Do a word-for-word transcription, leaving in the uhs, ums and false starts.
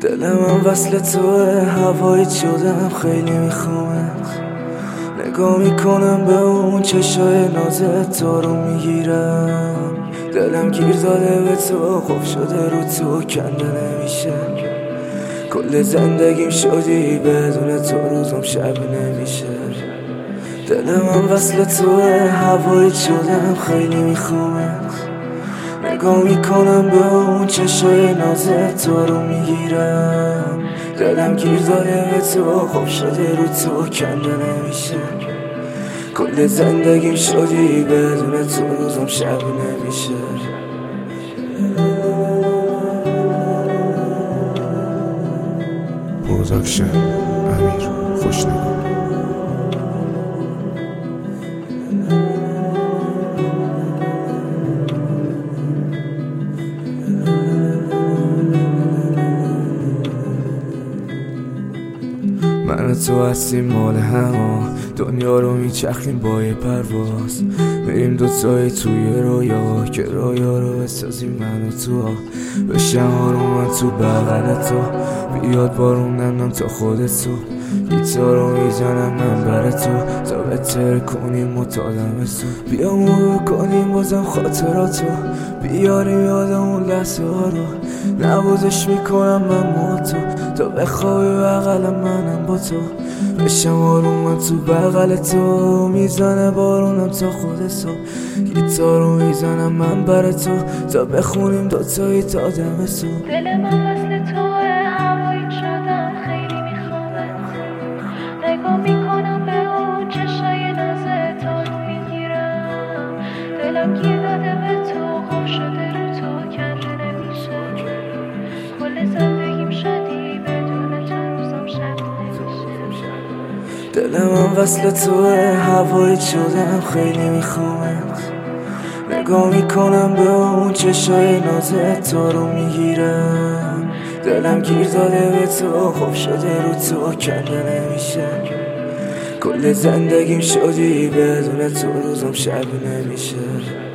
دلم هم وصل توه، هوایی شدم خیلی میخوامت. نگاه میکنم به اون چشای نازت، تو رو میگیرم. دلم گیر داده به تو، خوب شده رو تو کنده نمیشه. کل زندگیم شدی، بدون تو روزم شب نمیشه. دلم هم وصل توه، هوایی شدم خیلی میخوامت. نگاه میکنم به اون چشای نازت، تو رو میگیرم. دلم گیر داده به تو، خوب شده رو تو کنده نمیشه. کل زندگیم شدی، بدون تو روزم شب نمیشه. پروداکشن امیر خوشنگار. من و تو هستیم مال هم، دنیا رو میچرخیم با یه پرواز. میریم دوتایی توی رویا، که رویا رو بسازیم من و تو. بشم آرومم تو بغل تو، بیاد بارون ننم تا خودت تو. گیتار رو میزنم من بر تو، تا بهتر کنیم و تا دم تو. بیا مرور کنیم بازم خاطراتو، بیاریم یادم اون لحظه ها رو. نوازش میکنم من با تو، تا بخوابی بغل منم با تو. بشم آرومم تو بغل تو، میزنه بارونم تا خود صبح. گیتار رو میزنم من بر تو، تا بخونیم دوتایی تا دم صبح. دل من وصل توه، هوایی شدم خیلی میخوامت. نگاه میکنم به اون چشای نازت، تو رو میگیرم. دلم گیر داده به تو، خوب شده رو تو کنده نمیشه. کل زندگیم شدی، بدون تو روزم شب نمیشه. دلم هم وصل توه، هوایی شدم خیلی میخوامت. نگاه میکنم به اون چشای نازت، تو رو میگیرم. دلم گیر داده به تو، خوب شده رو تو کنده نمیشه. کل زندگیم شدی، بدون تو روزم شب نمیشه.